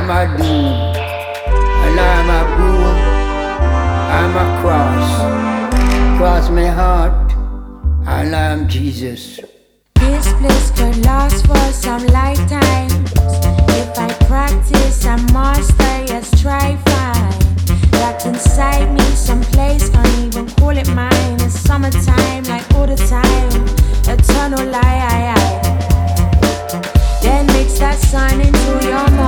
I'm a doom, and I'm a broom, I'm a cross my heart, and I'm Jesus. This bliss could last for some lifetimes. If I practice and master, yes, try find. Locked inside me, someplace, can't even call it mine. It's summertime, like all the time. Eternal lie, then mix that sun into your mind.